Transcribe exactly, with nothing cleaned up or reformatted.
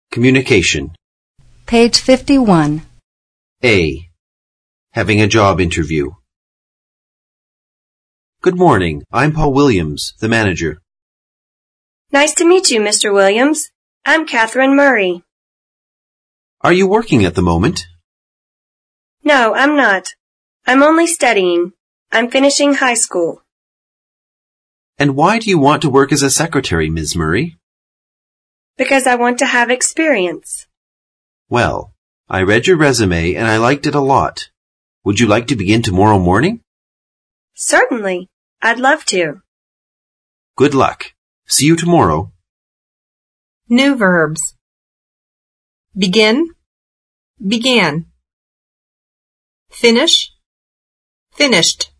Communication. Page fifty-one. A. Having a job interview. Good morning. I'm Paul Williams, the manager. Nice to meet you, Mister Williams. I'm Catherine Murray. Are you working at the moment? No, I'm not. I'm only studying. I'm finishing high school. And why do you want to work as a secretary, Miz Murray? Because I want to have experience. Well, I read your resume and I liked it a lot. Would you like to begin tomorrow morning? Certainly. I'd love to. Good luck. See you tomorrow. New verbs. Begin, began. Finish, finished.